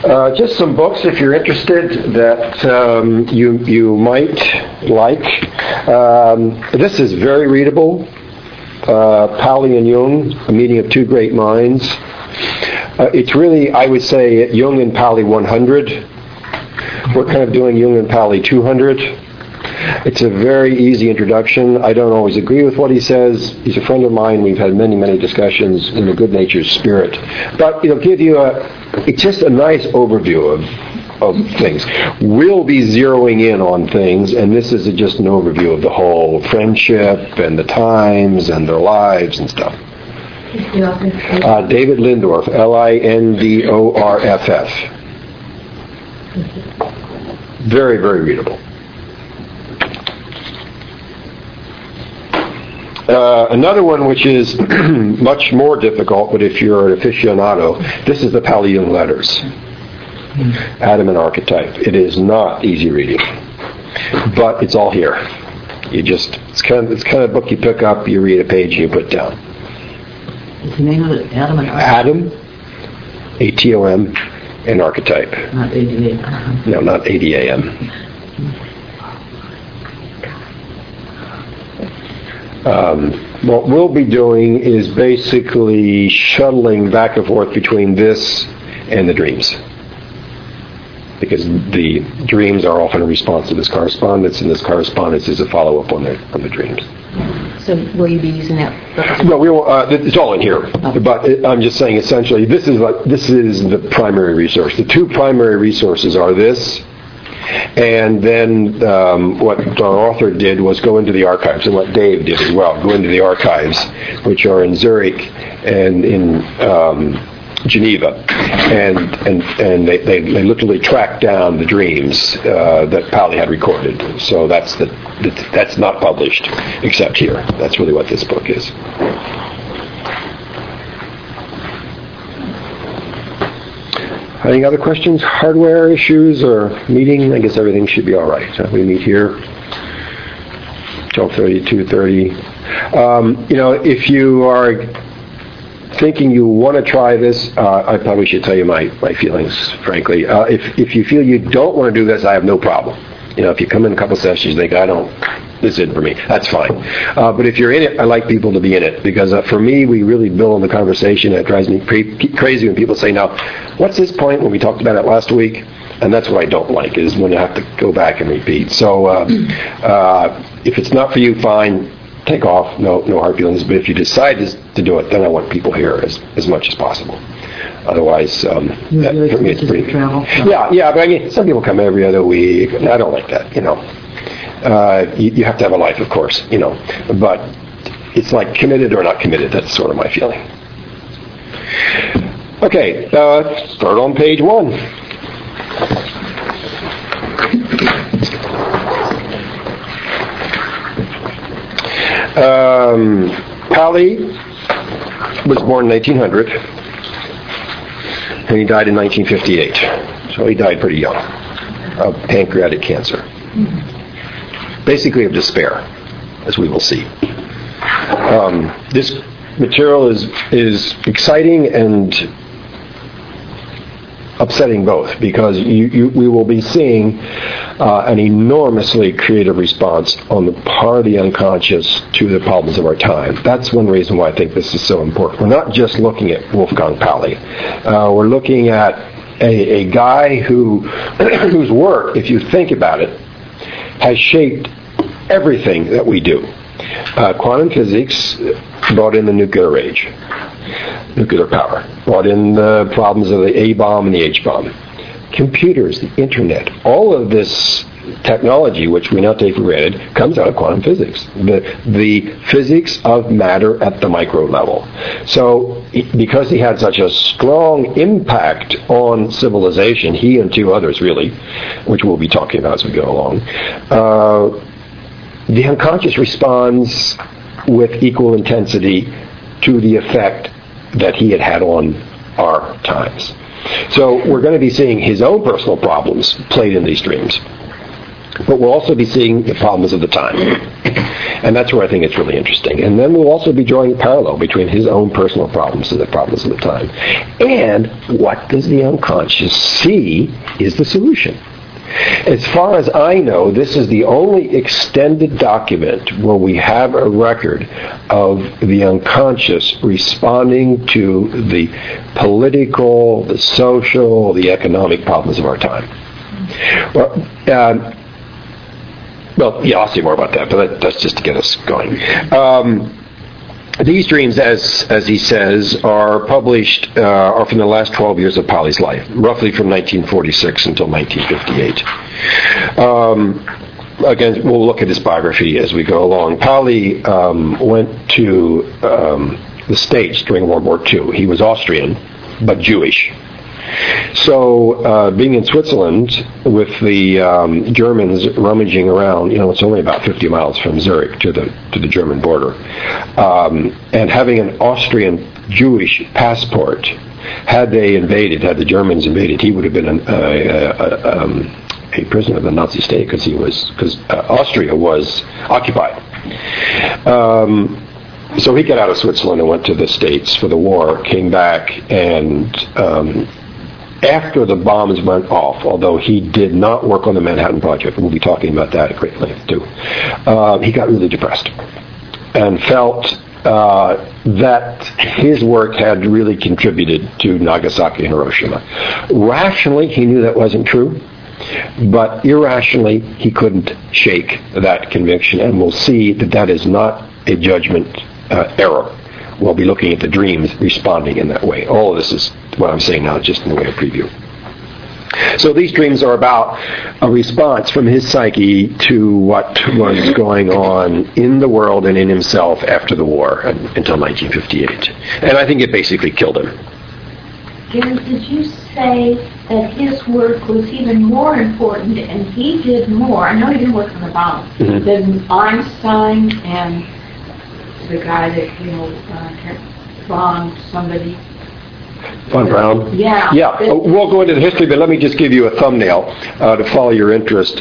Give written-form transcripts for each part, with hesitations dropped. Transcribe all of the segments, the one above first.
Just some books, if you're interested, that you might like. This is very readable. Pauli and Jung, A Meeting of Two Great Minds. It's really, I would say, Jung and Pauli 100. We're kind of doing Jung and Pauli 200. It's a very easy introduction. I don't always agree with what he says. He's a friend of mine. We've had many, many discussions in a good-natured spirit. But it'll give you it's just a nice overview of things. We'll be zeroing in on things, and this is just an overview of the whole friendship and the times and their lives and stuff. David Lindorff, Lindorff. Very, very readable. Another one which is much more difficult, but if you're an aficionado, this is the Pauli Jung Letters, Adam and Archetype. It is not easy reading, but it's all here. It's kind of a book you pick up, you read a page, and you put down. Is the name of it Adam and Archetype? Adam, ATOM, and Archetype. Not ADA. No, not ADAM. What we'll be doing is basically shuttling back and forth between this and the dreams, because the dreams are often a response to this correspondence, and this correspondence is a follow-up on the dreams. So will you be using that? No, we will. It's all in here, but I'm just saying essentially this is the primary resource. The two primary resources are this. And then what our author did was go into the archives, and what Dave did as well, go into the archives, which are in Zurich and in Geneva, and they literally tracked down the dreams that Pauli had recorded. So that's not published except here. That's really what this book is. Any other questions? Hardware issues or meeting? I guess everything should be all right. We meet here 12:30, 2:30. If you are thinking you want to try this, I probably should tell you my feelings, frankly. If you feel you don't want to do this, I have no problem. If you come in a couple sessions, you think, this isn't for me, that's fine. But if you're in it, I like people to be in it, because for me, we really build on the conversation. It drives me crazy when people say, now, what's this point when we talked about it last week? And that's what I don't like, is when I have to go back and repeat. So if it's not for you, fine, take off, no hard feelings. But if you decide to do it, then I want people here as much as possible. Otherwise, for me, it's pretty. Yeah, but some people come every other week. I don't like that, You have to have a life, of course, But it's like committed or not committed. That's sort of my feeling. Okay, start on page 1. Pauli was born in 1900, and he died in 1958. So he died pretty young of pancreatic cancer. Basically of despair, as we will see. This material is exciting and upsetting both, because we will be seeing an enormously creative response on the part of the unconscious to the problems of our time. That's one reason why I think this is so important. We're not just looking at Wolfgang Pauli. We're looking at a guy whose work, if you think about it, has shaped everything that we do. Quantum physics brought in the nuclear age, nuclear power, brought in the problems of the A-bomb and the H-bomb. Computers, the internet, all of this technology, which we now take for granted, comes out of quantum physics, the physics of matter at the micro level. So because he had such a strong impact on civilization, he and two others really, which we'll be talking about as we go along, the unconscious responds with equal intensity to the effect that he had on our times. So we're going to be seeing his own personal problems played in these dreams. But we'll also be seeing the problems of the time. And that's where I think it's really interesting. And then we'll also be drawing a parallel between his own personal problems and the problems of the time. And what does the unconscious see is the solution? As far as I know, this is the only extended document where we have a record of the unconscious responding to the political, the social, the economic problems of our time. Well, I'll say more about that, but that's just to get us going. These dreams, as he says, are published, are from the last 12 years of Pauli's life, roughly from 1946 until 1958. Again, we'll look at his biography as we go along. Pauli went to the States during World War II. He was Austrian, but Jewish. So, being in Switzerland with the Germans rummaging around, it's only about 50 miles from Zurich to the German border, and having an Austrian Jewish passport, had the Germans invaded, he would have been a prisoner of the Nazi state because Austria was occupied. So he got out of Switzerland and went to the States for the war, came back, and after the bombs went off, although he did not work on the Manhattan Project, we'll be talking about that at great length too, he got really depressed and felt that his work had really contributed to Nagasaki and Hiroshima. Rationally, he knew that wasn't true, but irrationally, he couldn't shake that conviction, and we'll see that is not a judgment error. We'll be looking at the dreams responding in that way. All of this is what I'm saying now, just in the way of preview. So these dreams are about a response from his psyche to what was going on in the world and in himself after the war until 1958. And I think it basically killed him. Gary, did you say that his work was even more important and he did more? I know he didn't work on the bomb, than Einstein and the guy that, bombed somebody. Von Braun? Yeah. We'll go into the history, but let me just give you a thumbnail to follow your interest.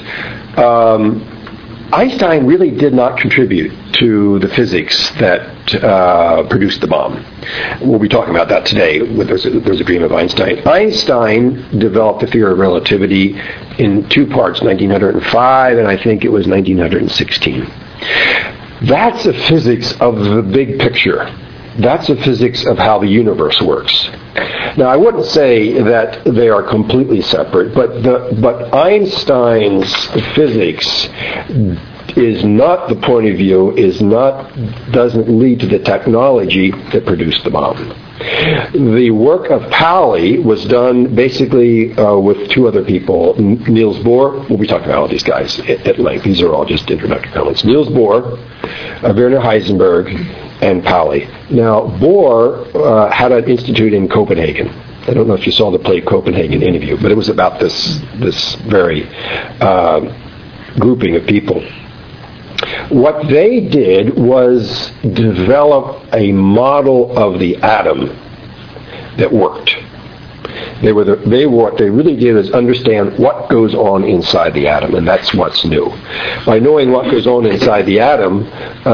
Einstein really did not contribute to the physics that produced the bomb. We'll be talking about that today. There's a dream of Einstein. Einstein developed the theory of relativity in two parts, 1905 and I think it was 1916. That's a physics of the big picture. That's a physics of how the universe works. Now, I wouldn't say that they are completely separate, but Einstein's physics is not the point of view, doesn't lead to the technology that produced the bomb. The work of Pauli was done basically with two other people. Niels Bohr, we'll be talking about all these guys at length. These are all just introductory comments. Niels Bohr, Werner Heisenberg, and Pauli. Now, Bohr had an institute in Copenhagen. I don't know if you saw the play Copenhagen Interview, but it was about this very grouping of people. What they did was develop a model of the atom that worked. What they really did is understand what goes on inside the atom, and that's what's new. By knowing what goes on inside the atom,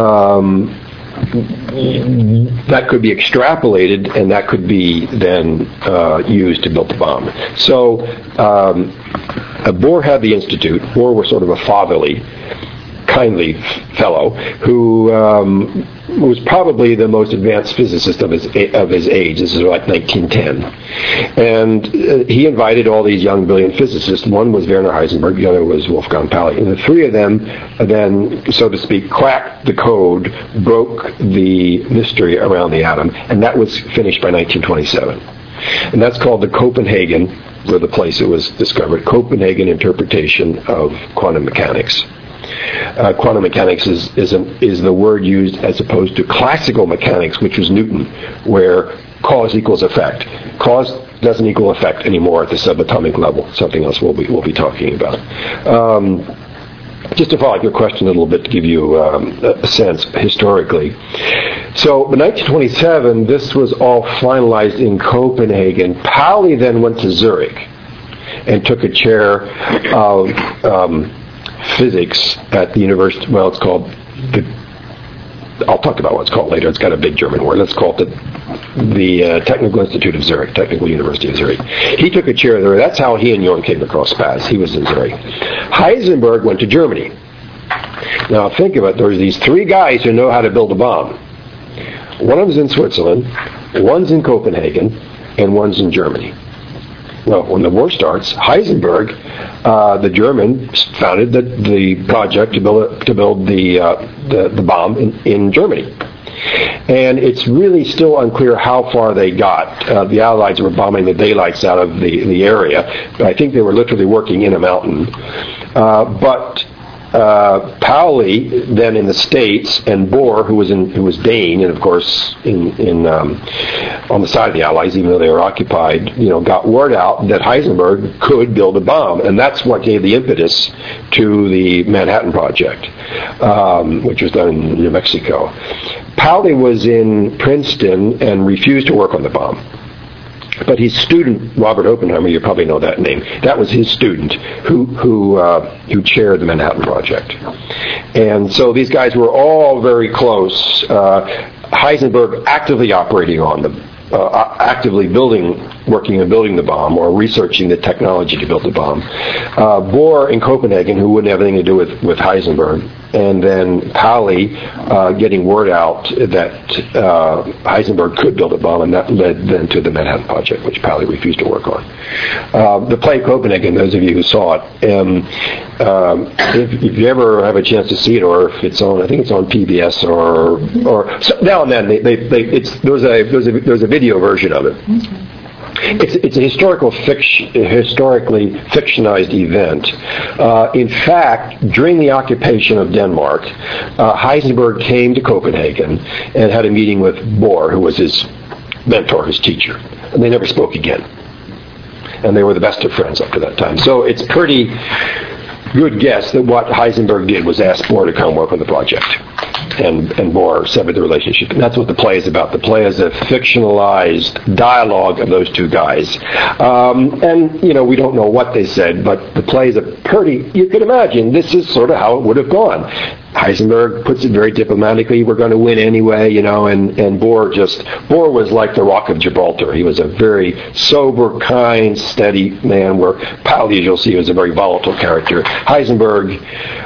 that could be extrapolated, and that could be then used to build the bomb. So Bohr had the institute. Bohr was sort of a fatherly, kindly fellow who was probably the most advanced physicist of his age. This is like 1910. And he invited all these young brilliant physicists. One was Werner Heisenberg, the other was Wolfgang Pauli. And the three of them then, so to speak, cracked the code, broke the mystery around the atom, and that was finished by 1927. And that's called the Copenhagen, where the place it was discovered, Copenhagen interpretation of quantum mechanics. Quantum mechanics is the word used as opposed to classical mechanics, which was Newton, where cause equals effect. Cause doesn't equal effect anymore at the subatomic level. Something else we'll be talking about. Just to follow up your question a little bit, to give you a sense historically. So in 1927, this was all finalized in Copenhagen. Pauli then went to Zurich and took a chair of physics at the university. Well, it's called I'll talk about what it's called later. It's got a big German word. Let's call it the Technical Institute of Zurich, Technical University of Zurich. He took a chair there. That's how he and Jung came across paths. He was in Zurich. Heisenberg went to Germany. Now think of it. There's these three guys who know how to build a bomb. One of them's in Switzerland, one's in Copenhagen, and one's in Germany. Well, when the war starts, Heisenberg, the German, founded the project to build the bomb in Germany. And it's really still unclear how far they got. The Allies were bombing the daylights out of the area. I think they were literally working in a mountain. But Pauli, then in the States, and Bohr, who was Dane, and of course on the side of the Allies, even though they were occupied, got word out that Heisenberg could build a bomb, and that's what gave the impetus to the Manhattan Project, which was done in New Mexico. Pauli was in Princeton and refused to work on the bomb. But his student, Robert Oppenheimer, you probably know that name. That was his student who chaired the Manhattan Project. And so these guys were all very close. Heisenberg actively operating on them, actively working on building the bomb or researching the technology to build the bomb. Bohr in Copenhagen, who wouldn't have anything to do with Heisenberg. And then Pauli getting word out that Heisenberg could build a bomb, and that led then to the Manhattan Project, which Pauli refused to work on. The play Copenhagen, those of you who saw it, if you ever have a chance to see it, or if it's on, I think it's on PBS, or so now and then there's a video version of it. It's a historically fictionized event. In fact, during the occupation of Denmark, Heisenberg came to Copenhagen and had a meeting with Bohr, who was his mentor, his teacher. And they never spoke again. And they were the best of friends up to that time. So it's pretty good guess that what Heisenberg did was ask Bohr to come work on the project. And Bohr severed the relationship. And that's what the play is about. The play is a fictionalized dialogue of those two guys. And, we don't know what they said, but the play is you can imagine, this is sort of how it would have gone. Heisenberg puts it very diplomatically, we're going to win anyway, and Bohr was like the Rock of Gibraltar. He was a very sober, kind, steady man, where Pauli, as you'll see, was a very volatile character. Heisenberg,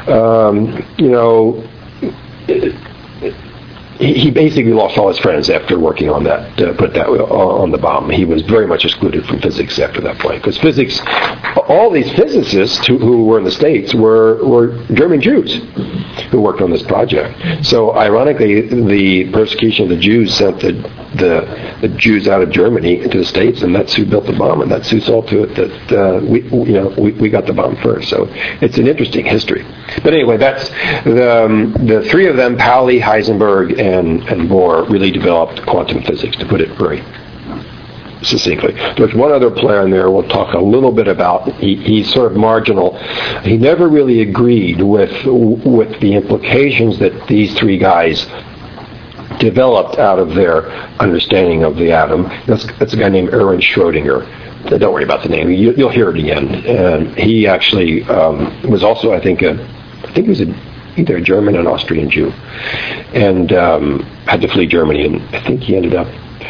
he basically lost all his friends after working on that, on the bomb. He was very much excluded from physics after that point, because physics, all these physicists who were in the States were German Jews who worked on this project. So ironically, the persecution of the Jews sent the Jews out of Germany into the States, and that's who built the bomb, and that's who saw to it that we got the bomb first. So it's an interesting history. But anyway, that's the three of them, Pauli, Heisenberg, and Bohr, really developed quantum physics, to put it very succinctly. There's one other player in there we'll talk a little bit about. He's sort of marginal. He never really agreed with the implications that these three guys developed out of their understanding of the atom. That's a guy named Erwin Schrödinger. Don't worry about the name. You'll hear it again. He actually was also, I think he was either a German or an Austrian Jew, and had to flee Germany, and I think he ended up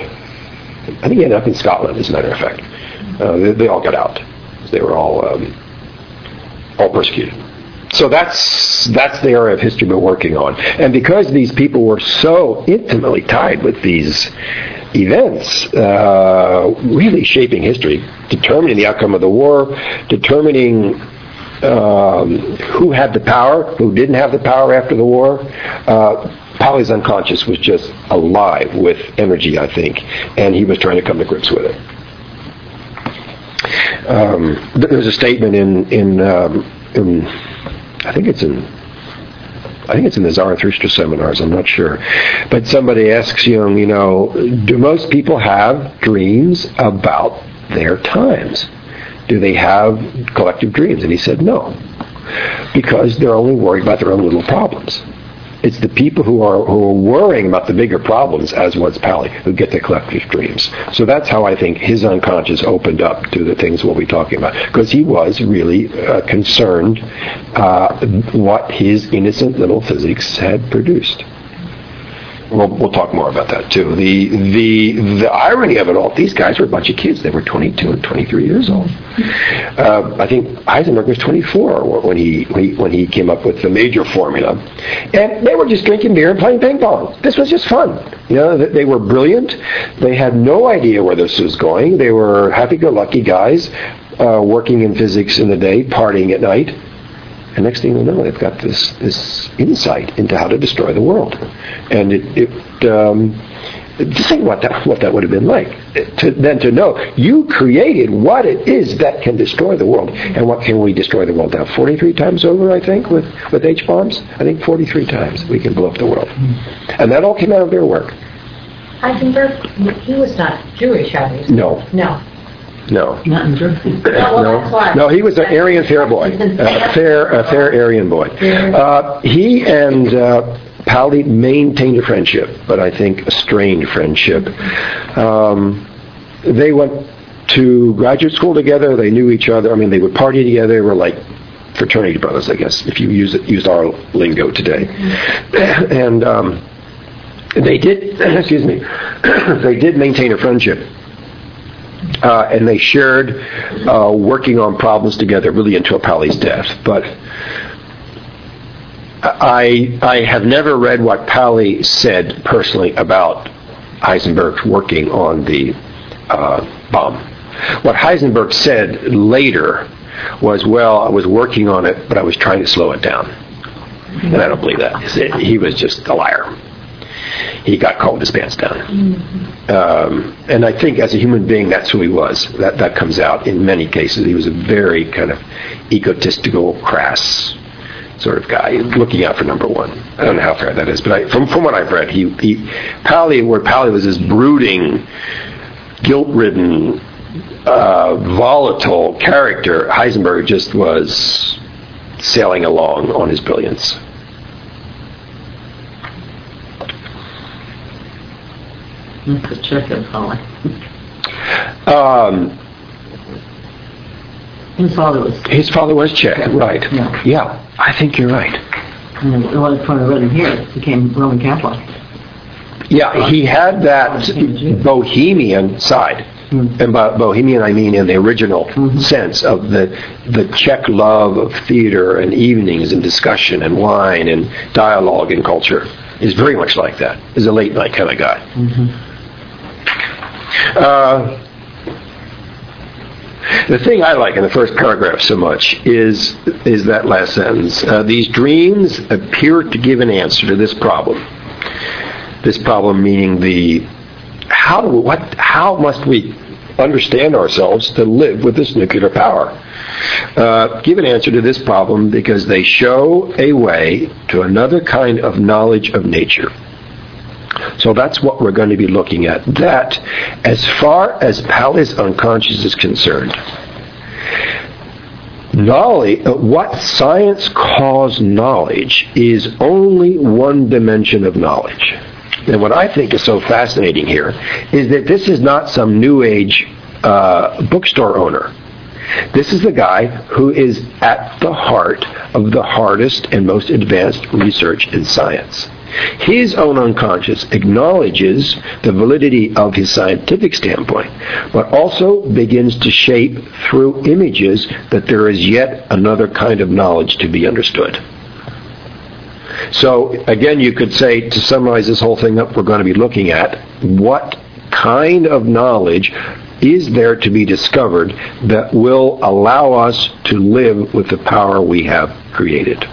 in Scotland, as a matter of fact. They all got out. They were all persecuted. So that's the area of history we're working on. And because these people were so intimately tied with these events, really shaping history, determining the outcome of the war, determining who had the power, who didn't have the power after the war. Pauli's unconscious was just alive with energy, I think, and he was trying to come to grips with it. There's a statement in I think it's in the Zarathustra seminars, I'm not sure. But somebody asks Jung, do most people have dreams about their times? Do they have collective dreams? And he said no, because they're only worried about their own little problems. It's the people who are worrying about the bigger problems, as was Pauli, who get the collective dreams. So that's how I think his unconscious opened up to the things we'll be talking about, because he was really concerned what his innocent little physics had produced. We'll talk more about that too. The irony of it all, these guys were a bunch of kids. They were 22 and 23 years old. I think Heisenberg was 24 when he came up with the major formula, and they were just drinking beer and playing ping pong. This was just fun. They were brilliant. They had no idea where this was going. They were happy-go-lucky guys working in physics in the day, partying at night. And next thing you know, they've got this insight into how to destroy the world. And just think what that would have been like. To know you created what it is that can destroy the world. And what can we destroy the world now? 43 times over, I think, with H-bombs? I think 43 times we can blow up the world. And that all came out of their work. Heisenberg, he was not Jewish, obviously. No. Not in Germany. No, he was an Aryan fair boy, a fair Aryan boy. He and Pauli maintained a friendship, but I think a strained friendship. They went to graduate school together. They knew each other. I mean, they would party together. They were like fraternity brothers, I guess, if you use our lingo today. And they did, they did maintain a friendship. And they shared working on problems together really until Pauli's death. But I have never read what Pauli said personally about Heisenberg's working on the bomb. What Heisenberg said later was, well, I was working on it, but I was trying to slow it down. And I don't believe that. He was just a liar. He got caught with his pants down. And I think as a human being, that's who he was. That comes out in many cases. He was a very kind of egotistical, crass sort of guy, looking out for number one. I don't know how fair that is, but from what I've read, Pauli was this brooding, guilt-ridden, volatile character. Heisenberg just was sailing along on his brilliance. That's a Czech of Pauli. His father was Czech, right? Yeah, I think you're right. And from what I read in here, became Roman Catholic. Yeah, he had that bohemian side. And by bohemian, I mean in the original sense of the Czech love of theater and evenings and discussion and wine and dialogue and culture. Is very much like that. Is a late night kind of guy. The thing I like in the first paragraph so much is that last sentence. These dreams appear to give an answer to this problem. This problem meaning how must we understand ourselves to live with this nuclear power? Give an answer to this problem because they show a way to another kind of knowledge of nature. So that's what we're going to be looking at. That, as far as Pauli's unconscious is concerned, knowledge, what science calls knowledge, is only one dimension of knowledge. And what I think is so fascinating here is that this is not some New Age bookstore owner. This is the guy who is at the heart of the hardest and most advanced research in science. His own unconscious acknowledges the validity of his scientific standpoint, but also begins to shape through images that there is yet another kind of knowledge to be understood. So, again, you could say, to summarize this whole thing up, we're going to be looking at what kind of knowledge is there to be discovered that will allow us to live with the power we have created.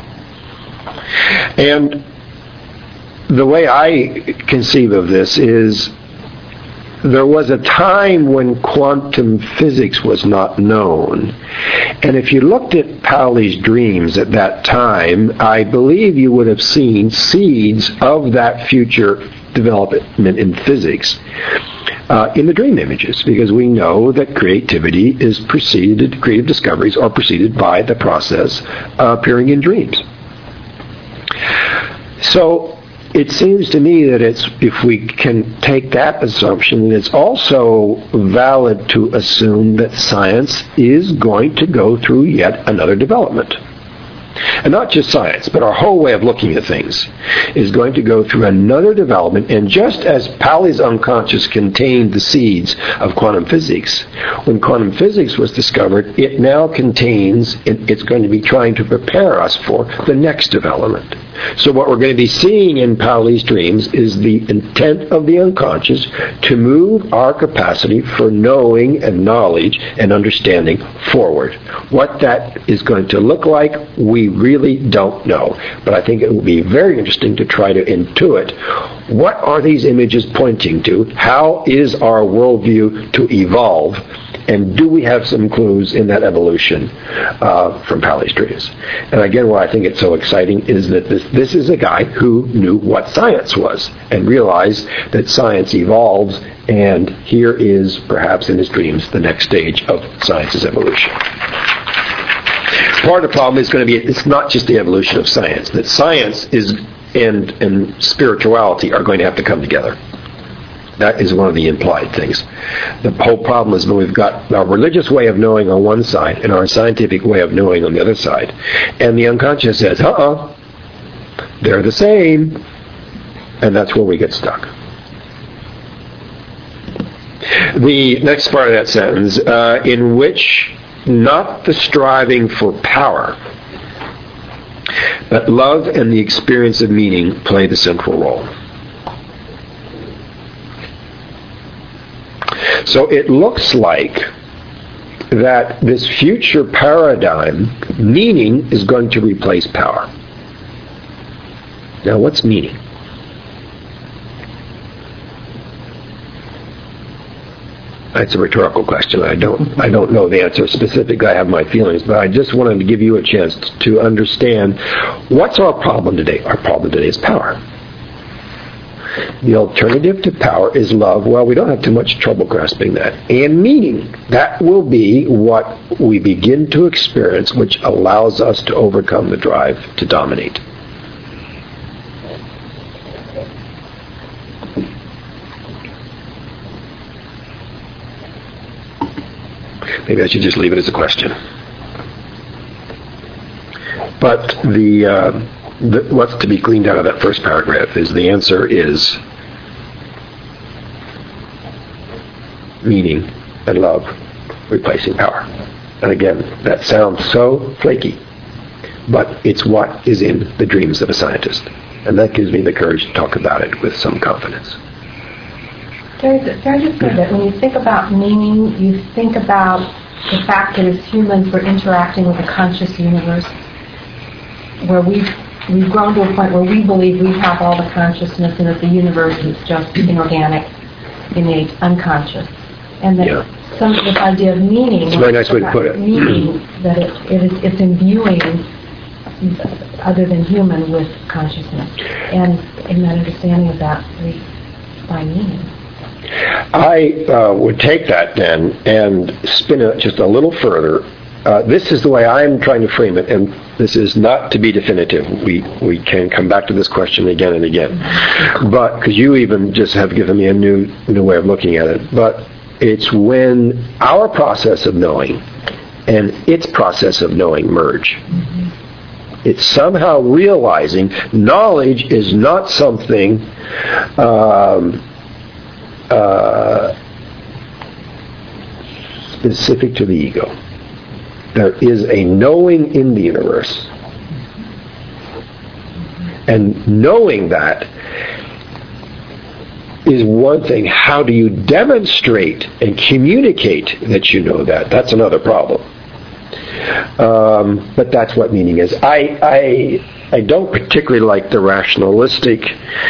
And the way I conceive of this is there was a time when quantum physics was not known. And if you looked at Pauli's dreams at that time, I believe you would have seen seeds of that future development in physics in the dream images, because we know that creative discoveries are preceded by the process appearing in dreams. So it seems to me that if we can take that assumption, it's also valid to assume that science is going to go through yet another development. And not just science, but our whole way of looking at things is going to go through another development. And just as Pauli's unconscious contained the seeds of quantum physics, when quantum physics was discovered, it now contains, it's going to be trying to prepare us for the next development. So what we're going to be seeing in Pauli's dreams is the intent of the unconscious to move our capacity for knowing and knowledge and understanding forward. What that is going to look like, we really don't know. But I think it will be very interesting to try to intuit what are these images pointing to? How is our worldview to evolve? And do we have some clues in that evolution from Pauli's dreams? And again, why I think it's so exciting is that this is a guy who knew what science was and realized that science evolves, and here is, perhaps in his dreams, the next stage of science's evolution. Part of the problem is going to be, it's not just the evolution of science, that science is and spirituality are going to have to come together. That is one of the implied things. The whole problem is when we've got our religious way of knowing on one side and our scientific way of knowing on the other side. And the unconscious says, they're the same. And that's where we get stuck. The next part of that sentence, in which not the striving for power, but love and the experience of meaning play the central role. So it looks like that this future paradigm, meaning, is going to replace power. Now, what's meaning? That's a rhetorical question. I don't know the answer specifically. I have my feelings, but I just wanted to give you a chance to understand what's our problem today. Our problem today is power. The alternative to power is love. Well, we don't have too much trouble grasping that. And meaning. That will be what we begin to experience, which allows us to overcome the drive to dominate. Maybe I should just leave it as a question. But what's to be gleaned out of that first paragraph is the answer is meaning and love replacing power. And again, that sounds so flaky, but it's what is in the dreams of a scientist. And that gives me the courage to talk about it with some confidence. Is it fair to say that when you think about meaning, you think about the fact that as humans we're interacting with a conscious universe where we've grown to a point where we believe we have all the consciousness and that the universe is just inorganic, innate, unconscious. And that some of this idea of meaning... It's a very nice way to put it. Meaning, that it's imbuing other than human with consciousness. And in that understanding of that, we find meaning. I would take that then and spin it just a little further. This is the way I'm trying to frame it, and this is not to be definitive. We can come back to this question again and again, but because you even just have given me a new way of looking at it. But it's when our process of knowing and its process of knowing merge. It's somehow realizing knowledge is not something specific to the ego. There is a knowing in the universe. And knowing that is one thing. How do you demonstrate and communicate that you know that? That's another problem. But that's what meaning is. I don't particularly like the rationalistic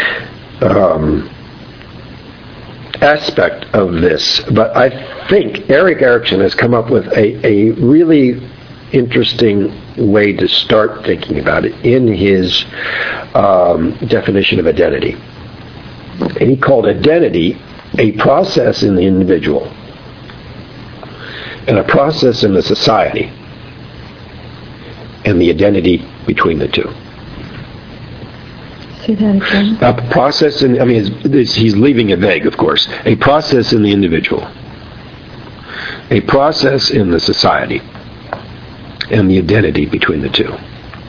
aspect of this, but I think Erik Erikson has come up with a really interesting way to start thinking about it in his definition of identity. And he called identity a process in the individual and a process in the society and the identity between the two. Say that again. A process in, he's leaving it vague, of course. A process in the individual. A process in the society. And the identity between the two.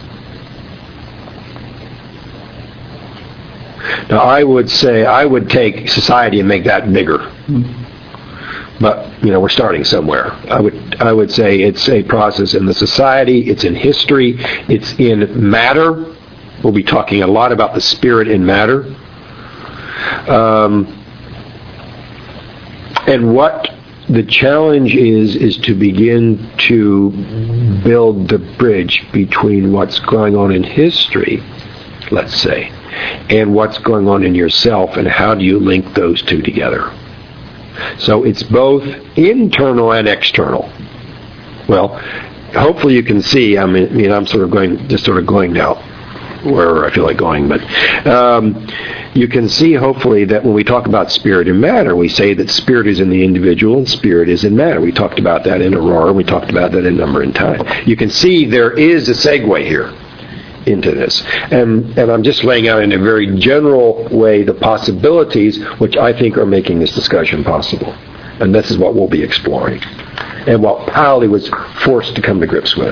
Now, I would take society and make that bigger. But, we're starting somewhere. I would say it's a process in the society, it's in history, it's in matter. We'll be talking a lot about the spirit in matter. And what the challenge is to begin to build the bridge between what's going on in history, let's say, and what's going on in yourself, and how do you link those two together. So it's both internal and external. Well, hopefully you can see, I'm sort of going now wherever I feel like going, but you can see hopefully that when we talk about spirit and matter, we say that spirit is in the individual and spirit is in matter. We talked about that in Aurora, we talked about that in Number and Time. You can see there is a segue here into this. And I'm just laying out in a very general way the possibilities which I think are making this discussion possible. And this is what we'll be exploring. And what Pauli was forced to come to grips with.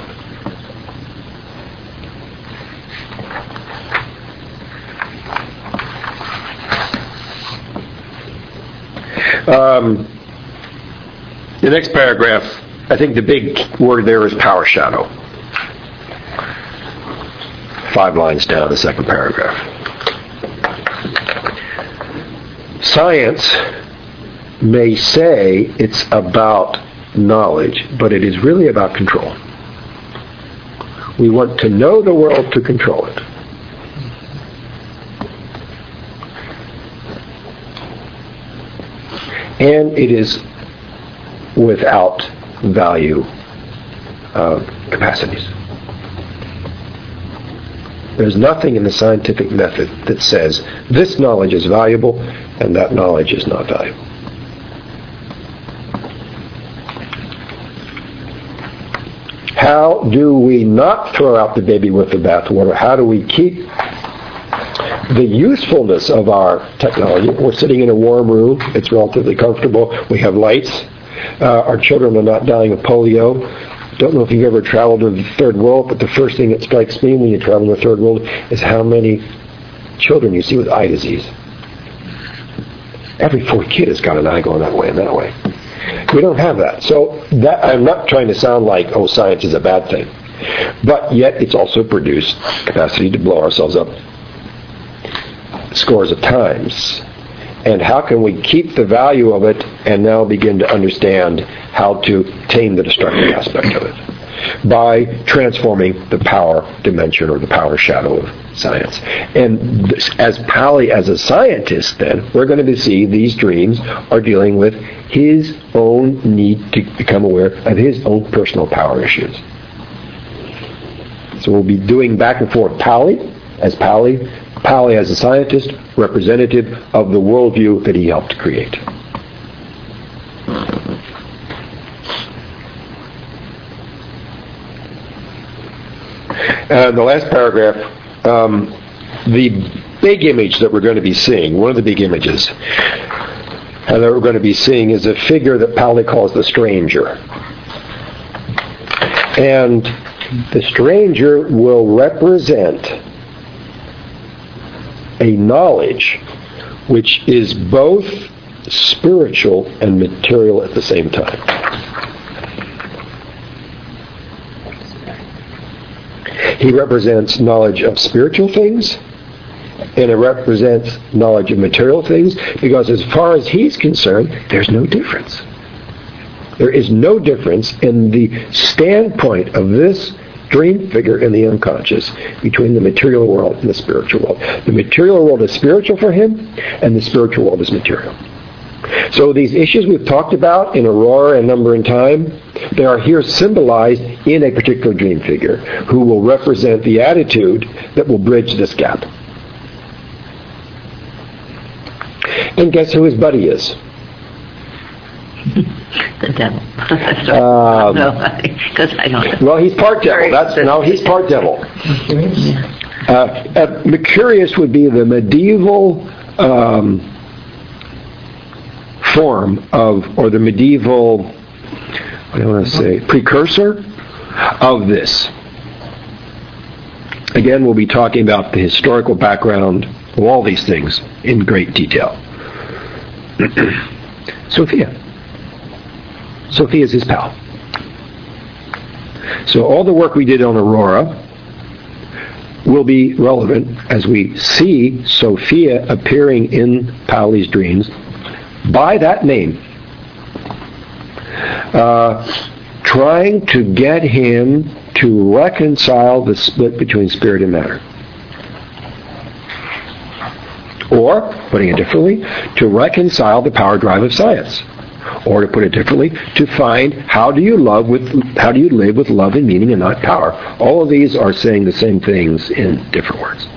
The next paragraph, I think the big word there is power shadow. 5 lines down, the second paragraph. Science may say it's about knowledge, but it is really about control. We want to know the world to control it. And it is without value capacities. There's nothing in the scientific method that says this knowledge is valuable and that knowledge is not valuable. How do we not throw out the baby with the bathwater? How do we keep the usefulness of our technology? We're sitting in a warm room. It's relatively comfortable. We have lights. Our children are not dying of polio. Don't know if you've ever traveled to the third world, but the first thing that strikes me when you travel to the third world is how many children you see with eye disease. Every 4th kid has got an eye going that way and that way. We don't have that. So that, I'm not trying to sound like, science is a bad thing. But yet it's also produced capacity to blow ourselves up scores of times. And how can we keep the value of it and now begin to understand how to tame the destructive aspect of it? By transforming the power dimension or the power shadow of science. And as Pauli, as a scientist then, we're going to see these dreams are dealing with his own need to become aware of his own personal power issues. So we'll be doing back and forth Pauli as a scientist, representative of the worldview that he helped create. The last paragraph, the big image that we're going to be seeing, one of the big images that we're going to be seeing is a figure that Pauli calls the stranger. And the stranger will represent a knowledge which is both spiritual and material at the same time. He represents knowledge of spiritual things, and it represents knowledge of material things, because as far as he's concerned, there's no difference. There is no difference in the standpoint of this dream figure in the unconscious between the material world and the spiritual world. The material world is spiritual for him, and the spiritual world is material. So these issues we've talked about in Aurora and Number and Time, they are here symbolized in a particular dream figure who will represent the attitude that will bridge this gap. And guess who his buddy is? The devil. Because I don't know. Well, he's part devil. He's part devil. Mercurius would be the medieval form of, or the medieval, what do I want to say, precursor of this. Again, we'll be talking about the historical background of all these things in great detail. Sophia. Sophia is his pal. So all the work we did on Aurora will be relevant as we see Sophia appearing in Pauli's dreams by that name, trying to get him to reconcile the split between spirit and matter. Or, putting it differently, to reconcile the power drive of science. Or to put it differently, to find how do you live with love and meaning and not power. All of these are saying the same things in different words.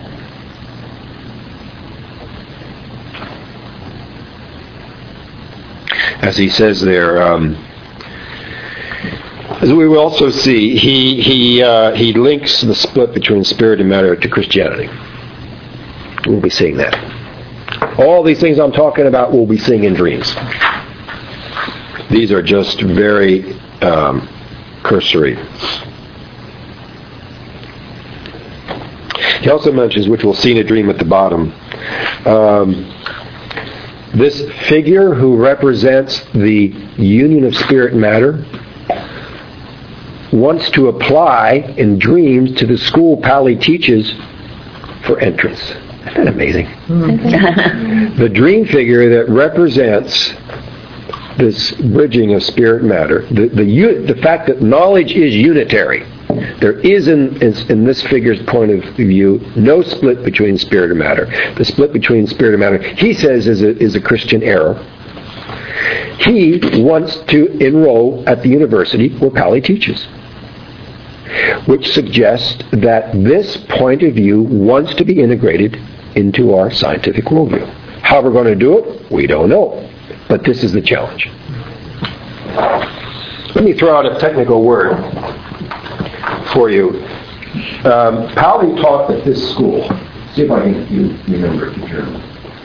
As he says there, as we will also see, he links the split between spirit and matter to Christianity. We'll be seeing that. All these things I'm talking about we'll be seeing in dreams. These are just very cursory. He also mentions, which we'll see in a dream at the bottom, this figure who represents the union of spirit and matter wants to apply in dreams to the school Pauli teaches for entrance. Isn't that amazing? The dream figure that represents this bridging of spirit and matter, the fact that knowledge is unitary. There is, in this figure's point of view, no split between spirit and matter. The split between spirit and matter, he says, is a Christian error. He wants to enroll at the university where Pauli teaches, which suggests that this point of view wants to be integrated into our scientific worldview. How we're going to do it, we don't know. But this is the challenge. Let me throw out a technical word for you. Pauli taught at this school. See if I can remember it in German.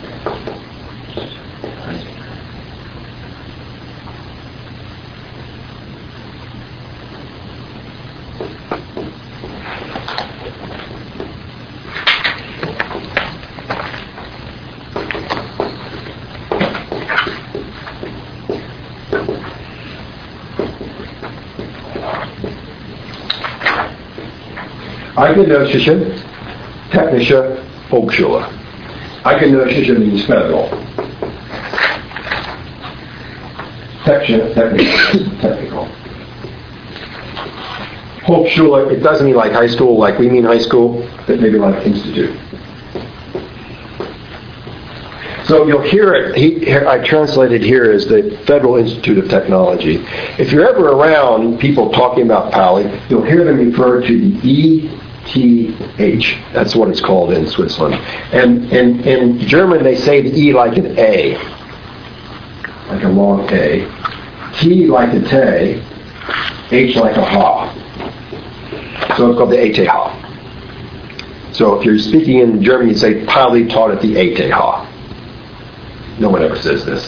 Eidgenössische Technische Hochschule. Eidgenössische means federal. Technical. Hochschule, it doesn't mean like high school, like we mean high school, but maybe like institute. So you'll hear it, I translated here as the Federal Institute of Technology. If you're ever around people talking about Pauli, you'll hear them refer to the ETH. That's what it's called in Switzerland. And in German they say the E like an A, like a long A. T like a T, H like a Ha. So it's called the ETH. So if you're speaking in German, you say Pauli taught at the ETH. No one ever says this.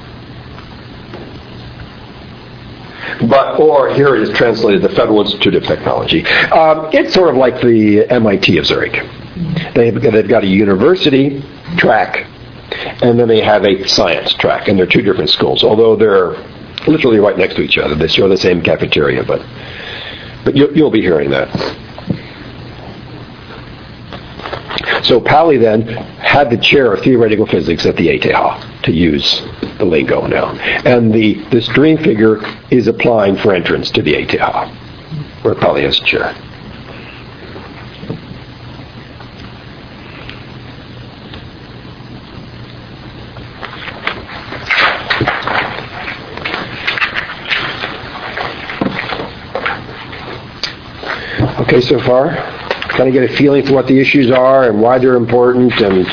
Or here it is translated, the Federal Institute of Technology. It's sort of like the MIT of Zurich. They've got a university track, and then they have a science track, and they're two different schools, although they're literally right next to each other. They share the same cafeteria, but you'll be hearing that. So Pauli then had the chair of theoretical physics at the ETH, to use the lingo now. And this dream figure is applying for entrance to the ETH, where Pauli has a chair. Okay, so far? Kind of get a feeling for what the issues are and why they're important and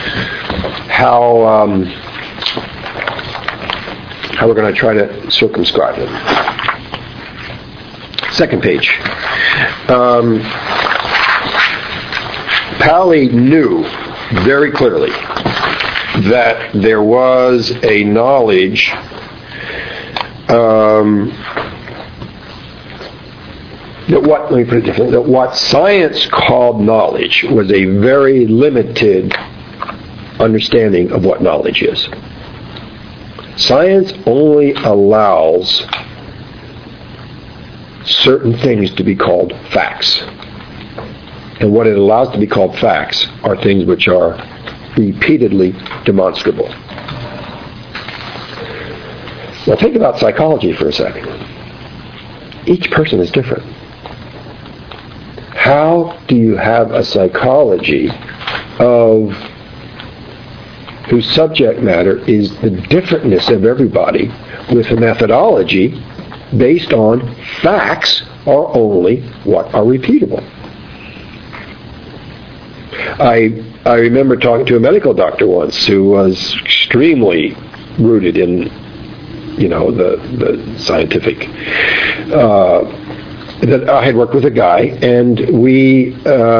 how we're going to try to circumscribe them. Second page. Pali knew very clearly that there was a knowledge that what science called knowledge was a very limited understanding of what knowledge is. Science only allows certain things to be called facts. And what it allows to be called facts are things which are repeatedly demonstrable. Now think about psychology for a second. Each person is different. How do you have a psychology of whose subject matter is the differentness of everybody with a methodology based on facts are only what are repeatable? I remember talking to a medical doctor once who was extremely rooted in, the scientific. That I had worked with a guy, and we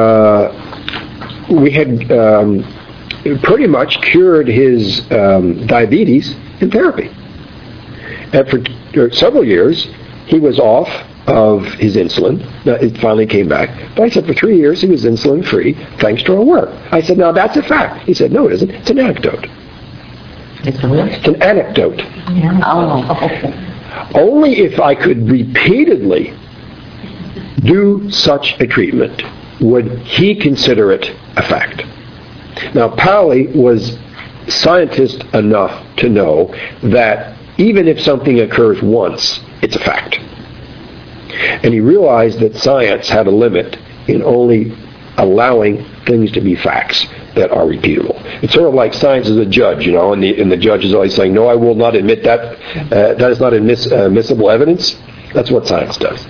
had pretty much cured his diabetes in therapy. And for several years, he was off of his insulin. It finally came back. But I said for 3 years he was insulin-free thanks to our work. I said, now that's a fact. He said, no, it isn't. It's an anecdote. It's a what? It's an anecdote. Yeah. Oh. Only if I could repeatedly do such a treatment would he consider it a fact. Now, Pali was scientist enough to know that even if something occurs once, it's a fact. And he realized that science had a limit in only allowing things to be facts that are repeatable. It's sort of like science as a judge, and the judge is always saying, no, I will not admit that. That is not admissible evidence. That's what science does.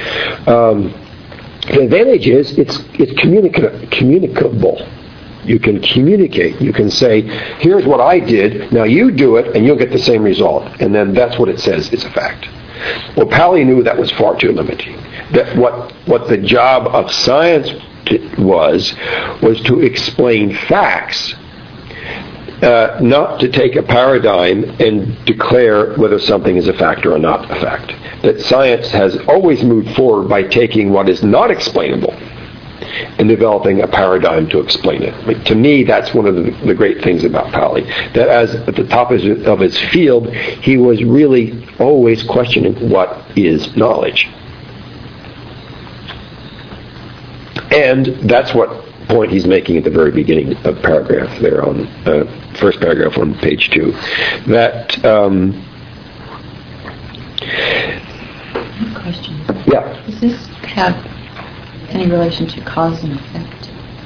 The advantage is it's communicable. You can communicate. You can say, here's what I did, now you do it, and you'll get the same result. And then that's what it says is a fact. Well, Pali knew that was far too limiting. That what the job of science was to explain facts, not to take a paradigm and declare whether something is a fact or not a fact. That science has always moved forward by taking what is not explainable and developing a paradigm to explain it. To me, that's one of the great things about Pali. That as at the top of his field, he was really always questioning what is knowledge. And that's what point he's making at the very beginning of paragraph there on first paragraph on page 2. That question. Yeah. Does this have any relation to cause and effect,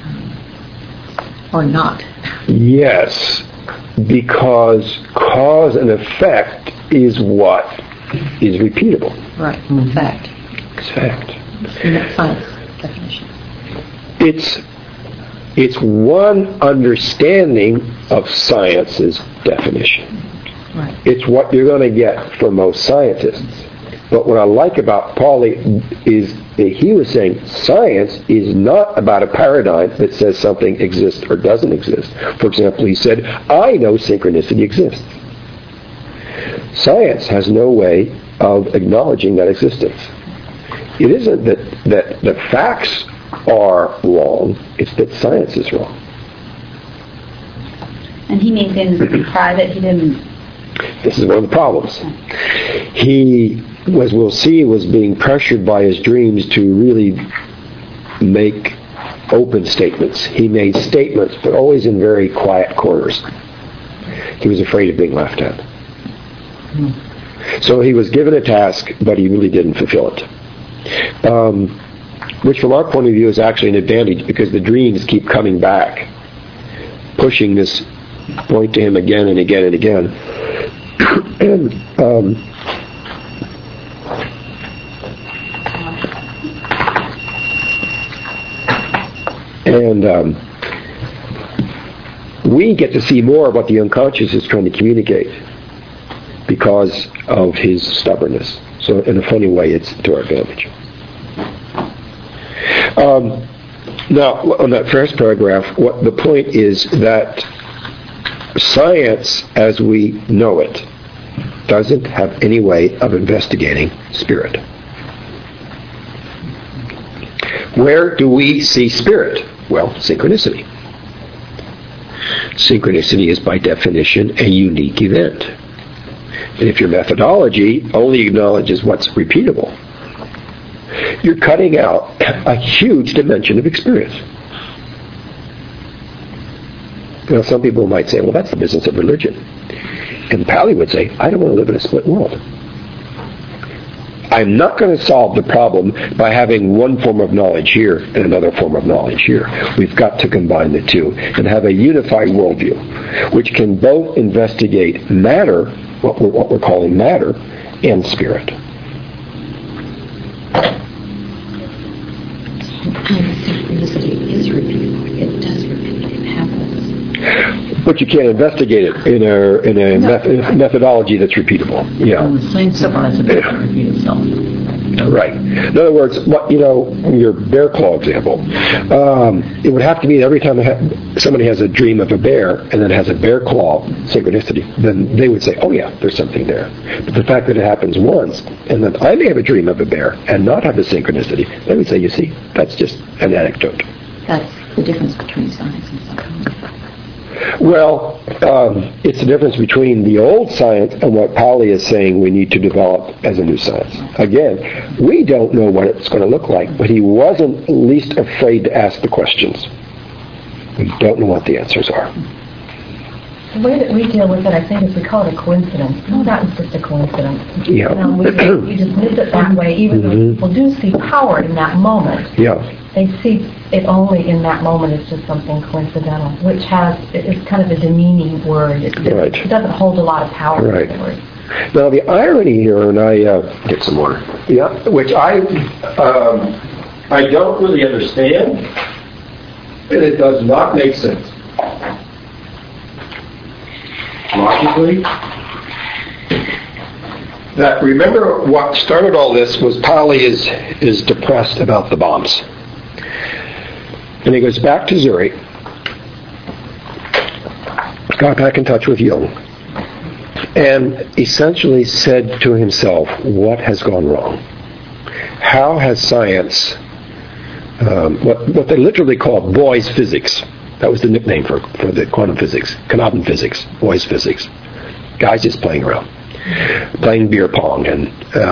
or not? Yes, because cause and effect is what is repeatable. Right. Fact. It's fact. In that science definition. It's one understanding of science's definition. Right. It's what you're going to get from most scientists. But what I like about Pali is that he was saying science is not about a paradigm that says something exists or doesn't exist. For example, he said, I know synchronicity exists. Science has no way of acknowledging that existence. It isn't that the facts are wrong, it's that science is wrong. And he maintains it private. He didn't. This is one of the problems. He, as we'll see, was being pressured by his dreams to really make open statements. He made statements, but always in very quiet corners. He was afraid of being laughed at. So he was given a task, but he really didn't fulfill it. Which from our point of view is actually an advantage, because the dreams keep coming back, pushing this point to him again and again and again. And we get to see more of what the unconscious is trying to communicate because of his stubbornness. So in a funny way, it's to our advantage. Now, on that first paragraph, what the point is that science, as we know it, doesn't have any way of investigating spirit. Where do we see spirit? Well, synchronicity. Synchronicity is by definition a unique event. And if your methodology only acknowledges what's repeatable, you're cutting out a huge dimension of experience. You know, some people might say, well, that's the business of religion. And Pali would say, I don't want to live in a split world. I'm not going to solve the problem by having one form of knowledge here and another form of knowledge here. We've got to combine the two and have a unified worldview, which can both investigate matter, what we're calling matter, and spirit. Synchronicity is repeatable. It does repeat. It happens. But you can't investigate it in a methodology that's repeatable. Yeah. The same synchronicity doesn't repeat itself. Right. In other words, your bear claw example, it would have to be every time somebody has a dream of a bear and then has a bear claw synchronicity, then they would say, oh yeah, there's something there. But the fact that it happens once, and then I may have a dream of a bear and not have a synchronicity, they would say, you see, that's just an anecdote. That's the difference between science and science. Well, it's the difference between the old science and what Pali is saying we need to develop as a new science. Again, we don't know what it's going to look like, but he wasn't least afraid to ask the questions. We don't know what the answers are. The way that we deal with it, I think, is we call it a coincidence. Oh, that was just a coincidence. Yeah. We dismiss it that way, even though people do see power in that moment. Yeah. They see it only in that moment as just something coincidental, which is kind of a demeaning word. It doesn't hold a lot of power. Right. Now the irony here, and I get some more. Yeah, which I don't really understand, and it does not make sense logically. That remember what started all this was Pali is depressed about the bombs. And he goes back to Zurich, got back in touch with Jung, and essentially said to himself, what has gone wrong? How has science, what they literally call boys' physics, that was the nickname for the quantum physics, quantum physics, boys' physics, guys just playing around, playing beer pong, and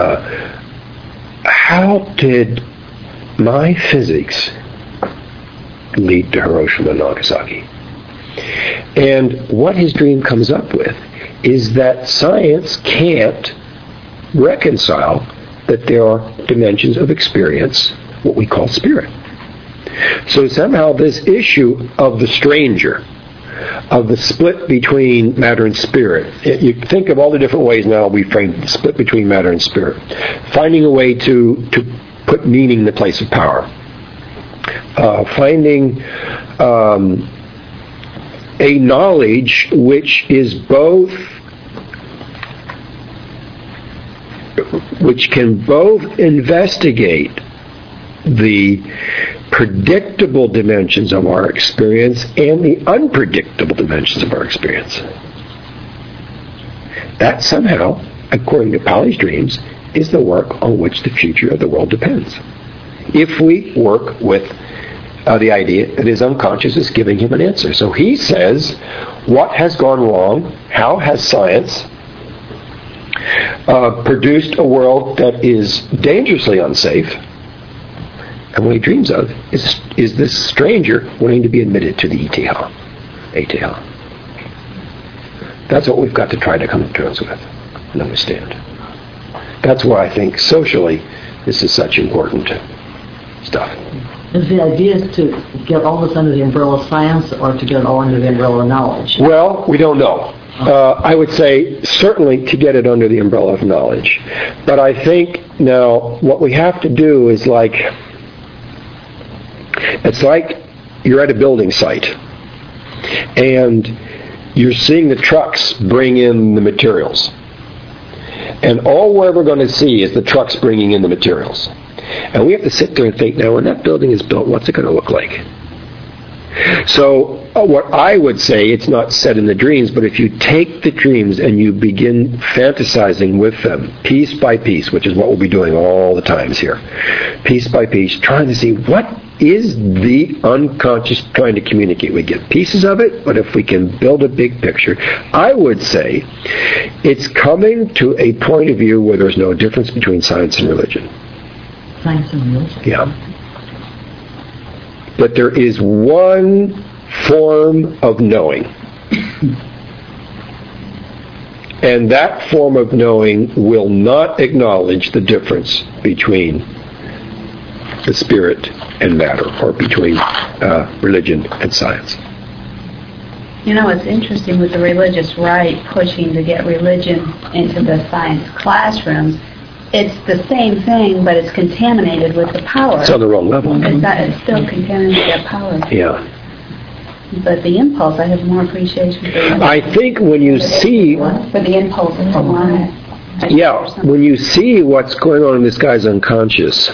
how did my physics lead to Hiroshima and Nagasaki? And what his dream comes up with is that science can't reconcile that there are dimensions of experience, what we call spirit. So somehow this issue of the stranger, of the split between matter and spirit, you think of all the different ways now we frame the split between matter and spirit, finding a way to put meaning in the place of power. Finding a knowledge which can both investigate the predictable dimensions of our experience and the unpredictable dimensions of our experience. That somehow, according to Pali's dreams, is the work on which the future of the world depends. If we work with the idea that his unconscious is giving him an answer. So he says, what has gone wrong? How has science produced a world that is dangerously unsafe? And what he dreams of is this stranger wanting to be admitted to the ATL. That's what we've got to try to come to terms with and understand. That's why I think socially this is such important stuff. And the idea is to get all this under the umbrella of science or to get it all under the umbrella of knowledge? Well, we don't know. I would say certainly to get it under the umbrella of knowledge. But I think now what we have to do is it's like you're at a building site and you're seeing the trucks bring in the materials. And all we're ever going to see is the trucks bringing in the materials. And we have to sit there and think, now when that building is built, what's it going to look like? So what I would say, it's not set in the dreams, but if you take the dreams and you begin fantasizing with them, piece by piece, which is what we'll be doing all the times here, piece by piece, trying to see what is the unconscious trying to communicate. We get pieces of it, but if we can build a big picture, I would say it's coming to a point of view where there's no difference between science and religion. Science and religion. Yeah. But there is one form of knowing. And that form of knowing will not acknowledge the difference between the spirit and matter, or between religion and science. You know, it's interesting with the religious right pushing to get religion into the science classrooms. It's the same thing, but it's contaminated with the power. It's on the wrong level. It's still contaminated with power. Yeah. But the impulse, I have more appreciation for it. I think when you see... For the impulse to want it. Yeah, when you see what's going on in this guy's unconscious,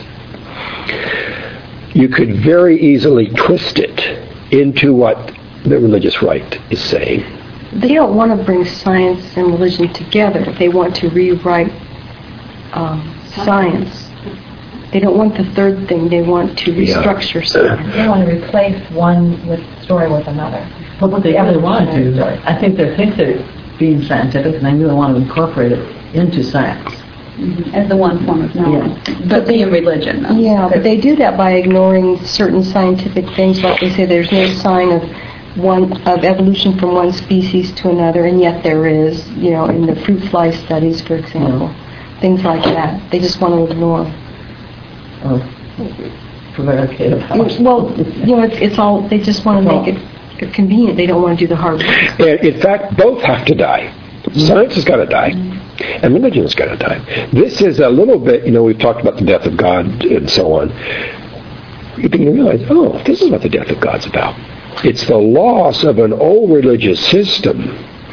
you could very easily twist it into what the religious right is saying. They don't want to bring science and religion together. They want to rewrite science. They don't want the third thing. They want to restructure science. They want to replace one story with another. But what they really want to do, I think they're being scientific, and they really want to incorporate it into science. As the one form of knowledge. Yeah. But being religion, though. Yeah, but they do that by ignoring certain scientific things. Like they say, there's no sign of evolution from one species to another, and yet there is. You know, in the fruit fly studies, for example, things like that. They just want to ignore. Prevaricate about. Well, you know, it's all. They just want to make it convenient. They don't want to do the hard work. And in fact, both have to die. Science has got to die, and religion has got to die. This is a little bit, you know, we've talked about the death of God and so on. You begin to realize, oh, this is what the death of God's about. It's the loss of an old religious system.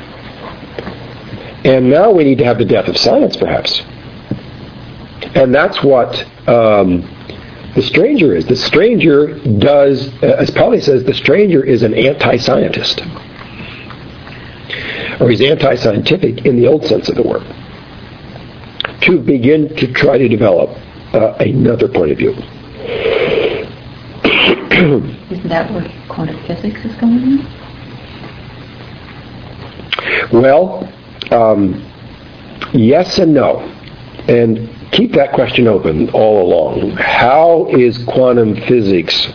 And now we need to have the death of science, perhaps. And that's what the stranger is. The stranger does, as Pauli says, the stranger is an anti-scientist. Or he's anti-scientific in the old sense of the word. To begin to try to develop another point of view. Isn't that where quantum physics is going in? Well, yes and no. And keep that question open all along. How is quantum physics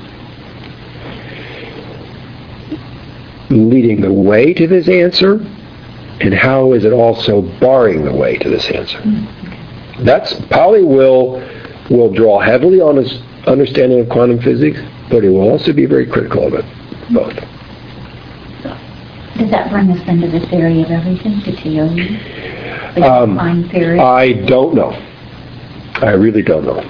leading the way to this answer? And how is it also barring the way to this answer? That's Pauli will draw heavily on his understanding of quantum physics, but he will also be very critical of it, both. Does that bring us into the theory of everything, the theory? The defined theory? I don't know. I really don't know.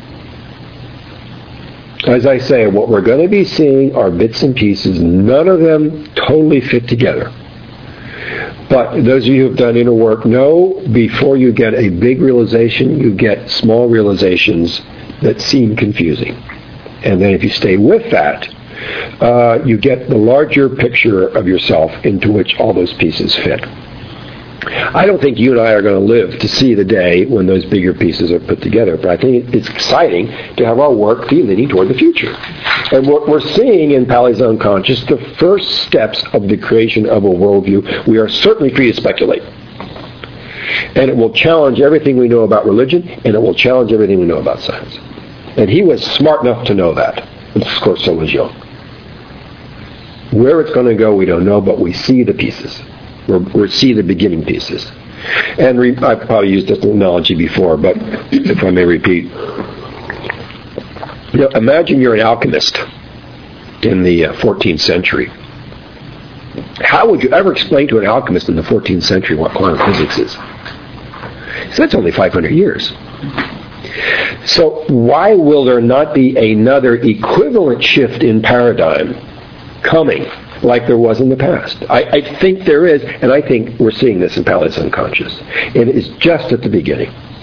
As I say, what we're going to be seeing are bits and pieces. None of them totally fit together. But those of you who have done inner work know before you get a big realization, you get small realizations that seem confusing. And then if you stay with that, you get the larger picture of yourself into which all those pieces fit. I don't think you and I are going to live to see the day when those bigger pieces are put together, but I think it's exciting to have our work be leading toward the future. And what we're seeing in Pauli's unconscious, the first steps of the creation of a worldview. We are certainly free to speculate. And it will challenge everything we know about religion, and it will challenge everything we know about science. And he was smart enough to know that. And of course, so was Jung. Where it's going to go, we don't know, but we see the pieces. We see the beginning pieces. And I've probably used this analogy before, but if I may repeat. You know, imagine you're an alchemist in the 14th century. How would you ever explain to an alchemist in the 14th century what quantum physics is? So that's only 500 years. So why will there not be another equivalent shift in paradigm coming like there was in the past? I think there is, and I think we're seeing this in Pauli's unconscious. And it is just at the beginning.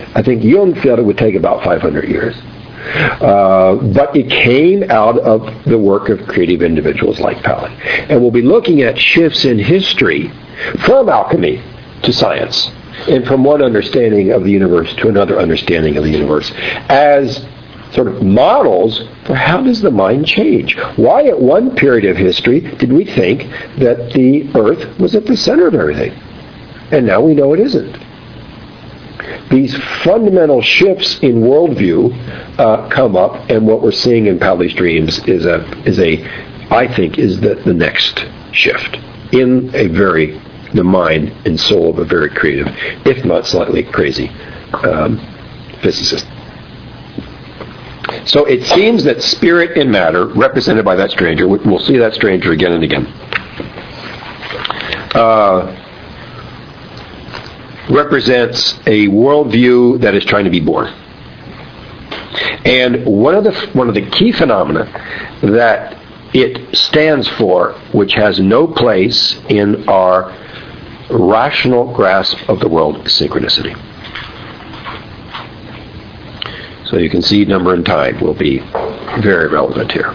I think Jung felt it would take about 500 years. But it came out of the work of creative individuals like Paley. And we'll be looking at shifts in history from alchemy to science, and from one understanding of the universe to another understanding of the universe, as sort of models for how does the mind change. Why at one period of history did we think that the earth was at the center of everything? And now we know it isn't. These fundamental shifts in worldview come up, and what we're seeing in Paley's dreams is I think, the next shift in the mind and soul of a very creative, if not slightly crazy, physicist. So it seems that spirit and matter, represented by that stranger, we'll see that stranger again and again, represents a worldview that is trying to be born. And one of the key phenomena that it stands for, which has no place in our rational grasp of the world, is synchronicity. So you can see number and time will be very relevant here.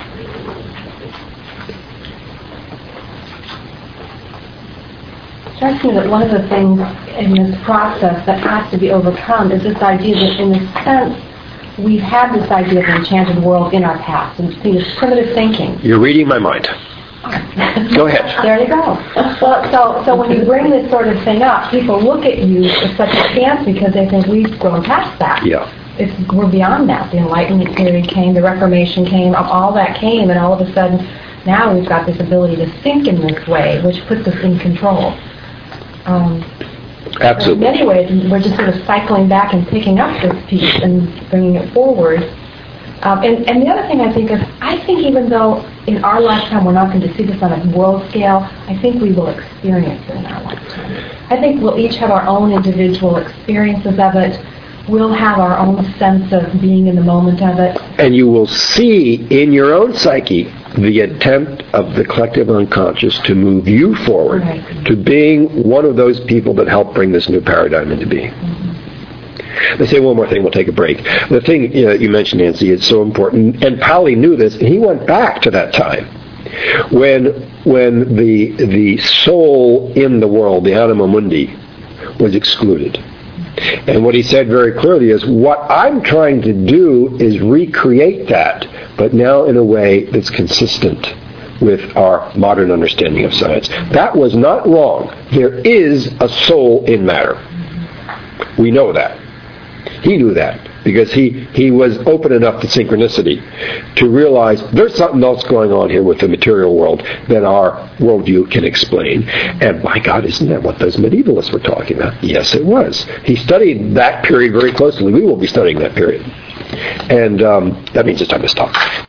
It strikes me that one of the things in this process that has to be overcome is this idea that, in a sense, we've had this idea of an enchanted world in our past, and it's primitive thinking. You're reading my mind. Go ahead. There you go. So when you bring this sort of thing up, people look at you as such a chance because they think we've grown past that. Yeah. We're beyond that. The Enlightenment period came, the Reformation came, all that came, and all of a sudden, now we've got this ability to think in this way, which puts us in control. Absolutely. In many ways, we're just sort of cycling back and picking up this piece and bringing it forward. And the other thing I think even though in our lifetime we're not going to see this on a world scale, I think we will experience it in our lifetime. I think we'll each have our own individual experiences of it. We'll have our own sense of being in the moment of it. And you will see in your own psyche the attempt of the collective unconscious to move you forward to being one of those people that help bring this new paradigm into being. Mm-hmm. Let's say one more thing, we'll take a break. The thing you mentioned, Nancy, is so important, and Pauli knew this, and he went back to that time when the soul in the world, the anima mundi, was excluded. And what he said very clearly is, what I'm trying to do is recreate that, but now in a way that's consistent with our modern understanding of science. That was not wrong. There is a soul in matter. We know that. He knew that because he was open enough to synchronicity to realize there's something else going on here with the material world that our worldview can explain. And my God, isn't that what those medievalists were talking about? Yes, it was. He studied that period very closely. We will be studying that period. And that means it's time to stop.